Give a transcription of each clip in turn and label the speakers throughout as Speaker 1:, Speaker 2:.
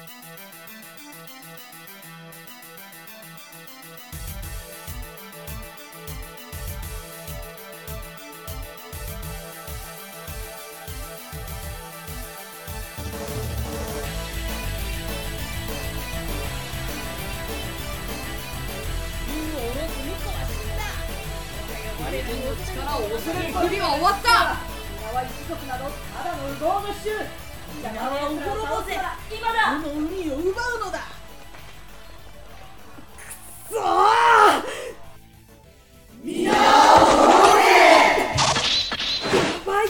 Speaker 1: 我らの力を恐れる旅は終わった。
Speaker 2: 皆は一族などただの無謀の衆。
Speaker 1: 皆は滅ぼせ。
Speaker 2: 今だ。
Speaker 1: この海を奪うのだ。
Speaker 2: くそー。皆を滅ぼせ。やばい。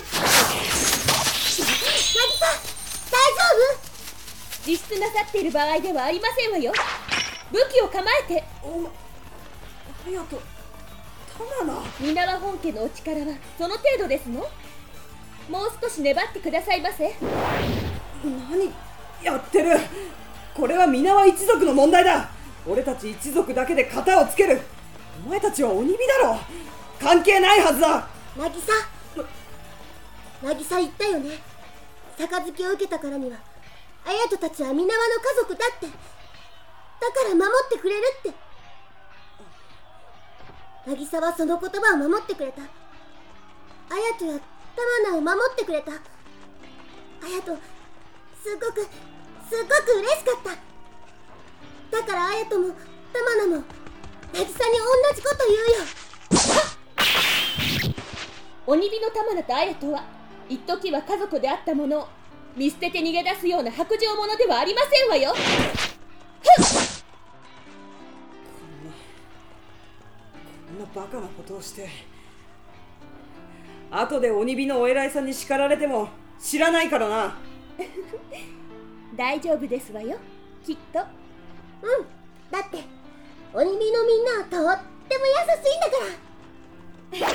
Speaker 3: 渚、大丈夫？自室なさっている場合ではありませんわよ。武器を構えて。
Speaker 2: 隼人、玉名。
Speaker 3: 皆は本家のお力はその程度ですの？もう少し粘ってくださいませ。
Speaker 2: 何やってる。これは皆は一族の問題だ。俺たち一族だけで型をつける。お前たちは鬼火だろ。関係ないはずだ。
Speaker 3: 渚言ったよね。杯を受けたからには隼人たちは皆はの家族だって。だから守ってくれるって。渚はその言葉を守ってくれた。隼人や玉名を守ってくれた。隼人、すごく嬉しかった。だから隼人も玉名も渚に同じこと言うよ。鬼火の玉名と隼人は一時は家族であったものを見捨てて逃げ出すような薄情者ではありませんわよ。
Speaker 2: こんなバカなことをして、後で鬼火のお偉いさんに叱られても知らないからな。
Speaker 3: 大丈夫ですわよ、きっと。だって鬼火のみんなはとっても優しいんだから。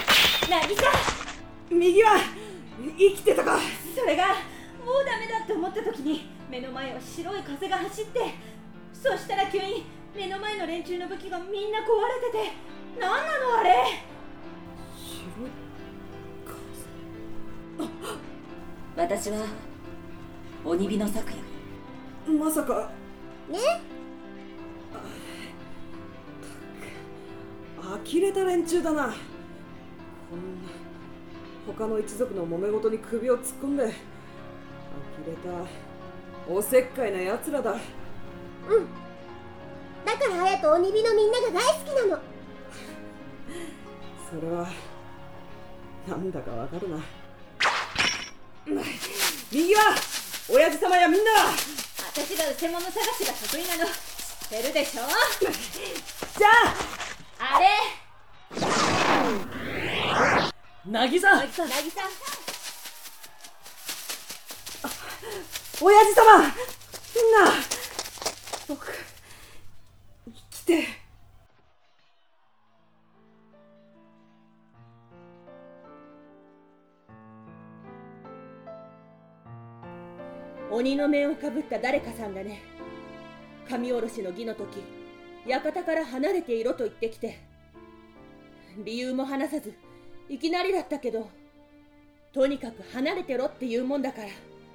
Speaker 3: 渚、
Speaker 2: 右は生きてたか。
Speaker 4: それがもうダメだって思った時に目の前を白い風が走って、そしたら急に目の前の連中の武器がみんな壊れてて、何なのあれ。
Speaker 2: 白い
Speaker 4: 私は鬼火の昨夜。
Speaker 2: まさか
Speaker 3: ね。
Speaker 2: 呆れた連中だな。こんな他の一族の揉め事に首を突っ込んで、呆れたおせっかいなやつらだ。
Speaker 3: だから隼人鬼火のみんなが大好きなの。
Speaker 2: それはなんだかわかるな。右は親父様やみんなは。
Speaker 4: 私が偽物探しが得意なの知ってるでしょ。
Speaker 2: じゃあ
Speaker 4: あれ
Speaker 1: 渚、
Speaker 2: 親父様、みんな僕生きて。
Speaker 3: 鬼の面をかぶった誰かさんだね。神おろしの儀の時、館から離れていろと言ってきて、理由も話さずいきなりだったけど、とにかく離れてろって言うもんだから、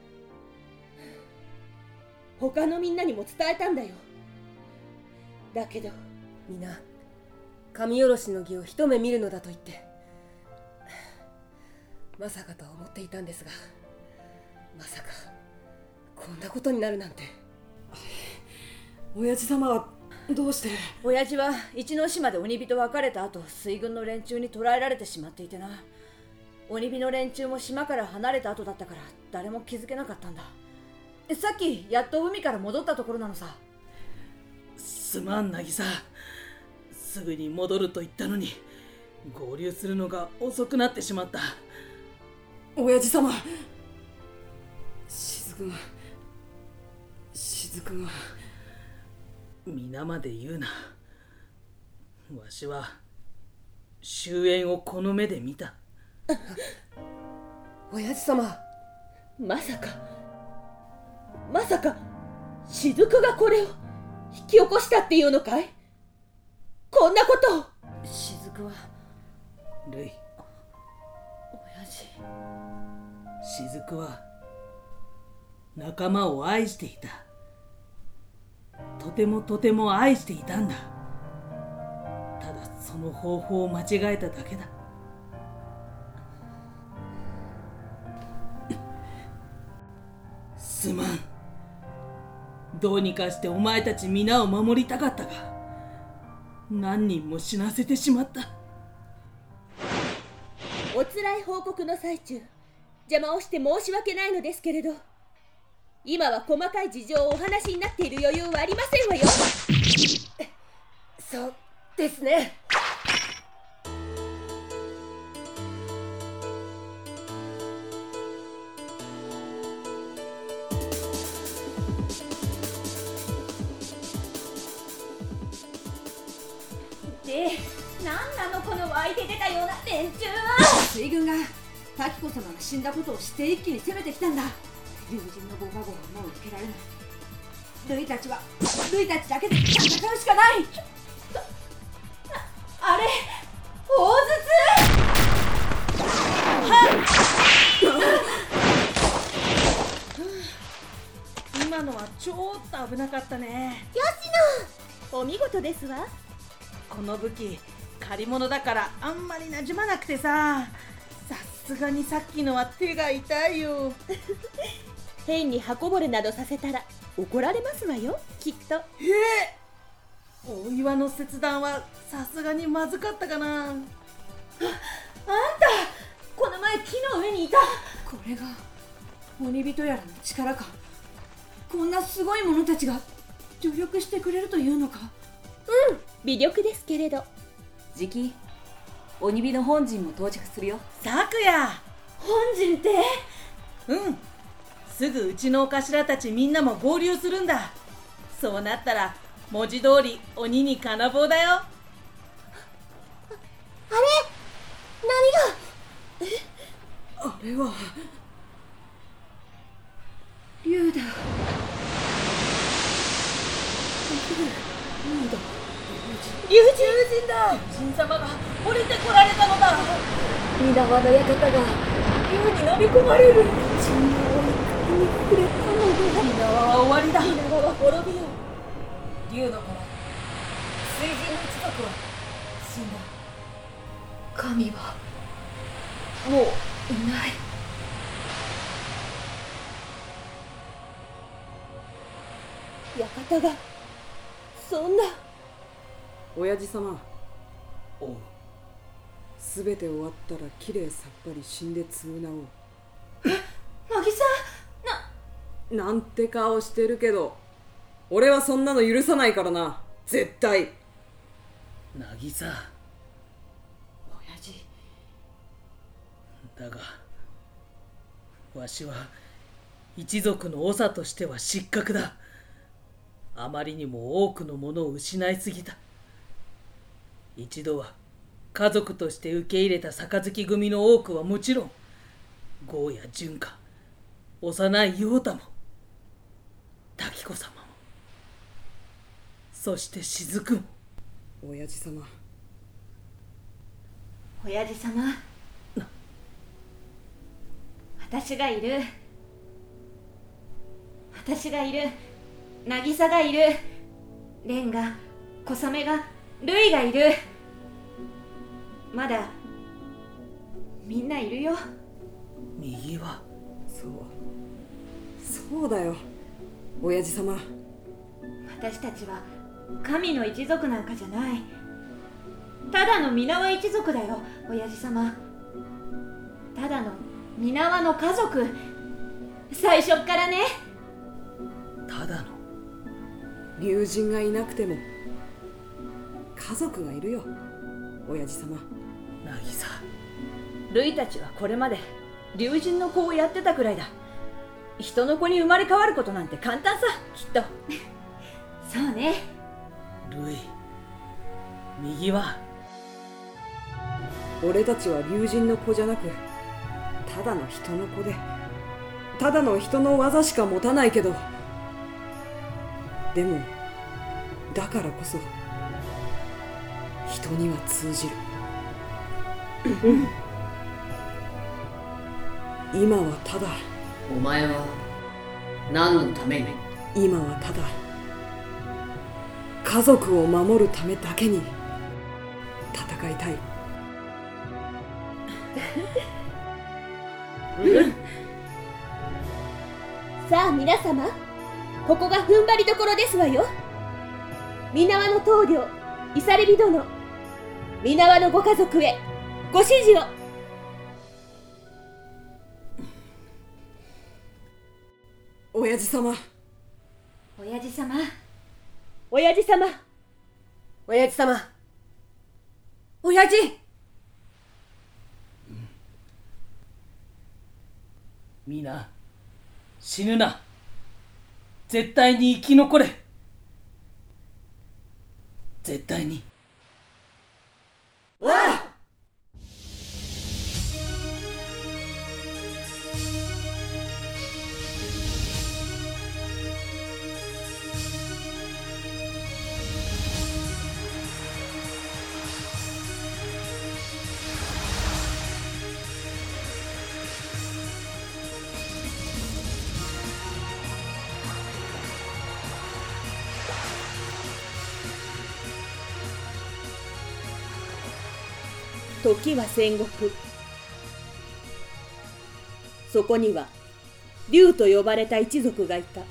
Speaker 3: 他のみんなにも伝えたんだよ。だけど
Speaker 5: 皆神おろしの儀を一目見るのだと言ってまさかとは思っていたんですが、まさかこんなことになるなんて。
Speaker 2: 親父様はどうして。
Speaker 4: 親父は一ノ島で鬼火と別れた後、水軍の連中に捕らえられてしまっていてな。鬼火の連中も島から離れた後だったから誰も気づけなかったんだ。さっきやっと海から戻ったところなのさ。
Speaker 1: すまん渚、すぐに戻ると言ったのに合流するのが遅くなってしまった。
Speaker 2: 親父様、雫が
Speaker 1: 皆まで言うな。わしは終焉をこの目で見た。
Speaker 5: 親父様、
Speaker 3: まさか雫がこれを引き起こしたっていうのかい。こんなことを。
Speaker 4: 雫は
Speaker 1: ルイ、
Speaker 4: 親父。
Speaker 1: 雫は仲間を愛していた。 とてもとても愛していたんだ。ただその方法を間違えただけだ。すまん。どうにかしてお前たち皆を守りたかったが、何人も死なせてしまった。
Speaker 6: おつらい報告の最中、邪魔をして申し訳ないのですけれど、今は細かい事情をお話になっている余裕はありませんわよ。
Speaker 5: そうですね。
Speaker 6: で、何なのこの湧いて出たような連中は。
Speaker 4: 水軍が滝子様が死んだことを知って一気に攻めてきたんだ。竜神のご加護はもう受けられない。ルイたちだけで戦うしかない。あれ、大
Speaker 1: 筒。今のはちょっと危なかったね。
Speaker 6: お見事ですわ。
Speaker 1: この武器借り物だからあんまり馴染まなくてさ、さすがにさっきのは手が痛いよ。
Speaker 6: 変に刃こぼれなどさせたら怒られますわよ、きっと。
Speaker 1: 大岩の切断はさすがにまずかったかな。
Speaker 4: あんた、この前木の上にいた。これが鬼人やらの力か。こんなすごい者たちが助力してくれるというのか。
Speaker 6: 微力ですけれど。
Speaker 4: じき鬼火の本陣も到着するよ。
Speaker 1: さくや。
Speaker 4: 本陣って？
Speaker 1: すぐうちのお頭たちみんなも合流するんだ。そうなったら文字通り鬼に金棒だよ。
Speaker 3: あれ、
Speaker 2: あれは
Speaker 4: 竜だ。
Speaker 6: 竜神
Speaker 1: だ。神様が降りてこられたのだ。
Speaker 5: 皆輪の館が竜に飲み込まれる。
Speaker 6: 神話を一回に触れたので、
Speaker 1: 皆は終わりだ。
Speaker 6: 皆は滅びよう。
Speaker 4: 竜の子ら水神の一族は死んだ。神はもういない。
Speaker 6: 館がそんな。
Speaker 2: 親父様、
Speaker 1: おう。
Speaker 2: すべて終わったらきれいさっぱり死んで償おう。
Speaker 4: 渚、
Speaker 2: なんて顔してるけど、俺はそんなの許さないからな、絶対。
Speaker 1: 渚。
Speaker 4: 親父。
Speaker 1: だがわしは一族の長としては失格だ。あまりにも多くのものを失いすぎた。一度は家族として受け入れた杯組の多くはもちろん、郷や純か幼い陽太も滝子様も、そして雫も。
Speaker 2: 親父様、
Speaker 4: 親父様、私がいる。私がいる。渚がいる。蓮が、小雨が、ルイがいる。まだみんないるよ。
Speaker 1: 右は。
Speaker 2: そうだよ、親父様。
Speaker 4: 私たちは神の一族なんかじゃない。ただの皆輪一族だよ、親父様。ただの皆輪の家族、最初っからね。
Speaker 1: ただの
Speaker 2: 竜神がいなくても家族がいるよ、親父様。
Speaker 1: 渚。
Speaker 4: ルイたちはこれまで竜神の子をやってたくらいだ。人の子に生まれ変わることなんて簡単さ、きっと。そうね。
Speaker 1: ルイ、右は。
Speaker 2: 俺たちは竜神の子じゃなく、ただの人の子で、ただの人の技しか持たないけど、でもだからこそ人には通じる。今はただ、
Speaker 7: お前は何のために？
Speaker 2: 今はただ家族を守るためだけに戦いたい。
Speaker 6: さあ皆様、ここが踏ん張りどころですわよ。皆輪の棟梁イサレビ殿、皆輪のご家族へご指示を。
Speaker 2: 親父様、
Speaker 4: 親父様、
Speaker 6: 親父様、
Speaker 5: 親父様、親父。
Speaker 1: 皆死ぬな。絶対に生き残れ。絶対に。
Speaker 6: 時は戦国。そこには竜と呼ばれた一族がいた。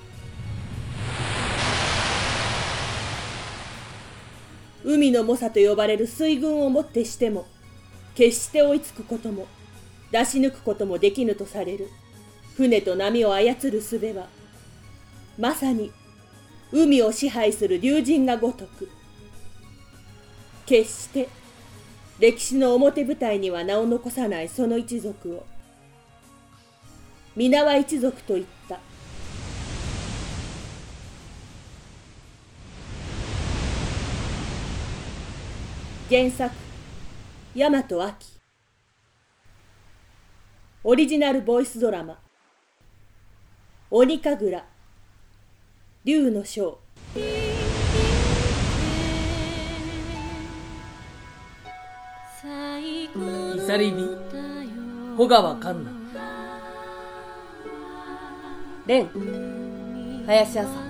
Speaker 6: 海の猛者と呼ばれる水軍をもってしても決して追いつくことも出し抜くこともできぬとされる船と波を操る術は、まさに海を支配する竜神がごとく、決して歴史の表舞台には名を残さないその一族を皆輪一族と言った。原作大和亜希、オリジナルボイスドラマ鬼神楽竜の章。
Speaker 1: イサリビ、穂川環奈。
Speaker 5: 蓮、林朝。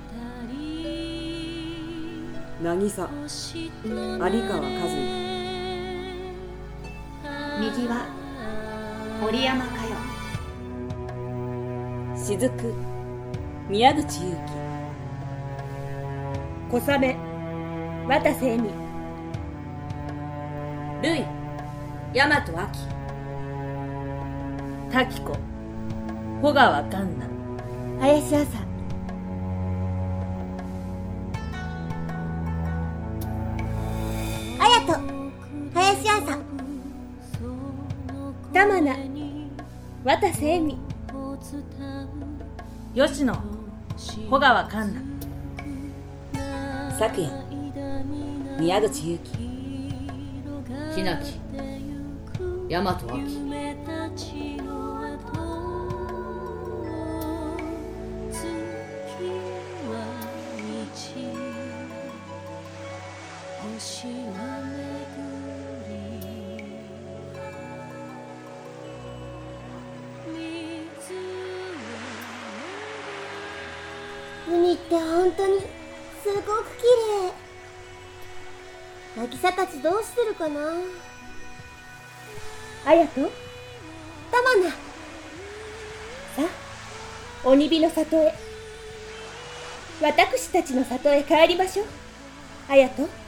Speaker 2: 渚、有川和也。
Speaker 4: 右は森山佳代。
Speaker 5: 雫、宮口祐
Speaker 6: 小雨、渡瀬恵美。
Speaker 4: 瑠衣、大和亜希。
Speaker 1: 滝子、穂川環奈。
Speaker 4: 林朝。
Speaker 3: 綾人、林朝。
Speaker 6: 玉名、渡瀬恵美。
Speaker 1: 吉野、穂川環奈。
Speaker 5: 希、昨夜、宮口祐希。
Speaker 7: ひなき、大和亜希。
Speaker 3: 海って本当にすごく綺麗。渚たちどうしてるかな。
Speaker 6: 綾人、
Speaker 3: 玉名。
Speaker 6: さあ、鬼火の里へ。私たちの里へ帰りましょう。綾人。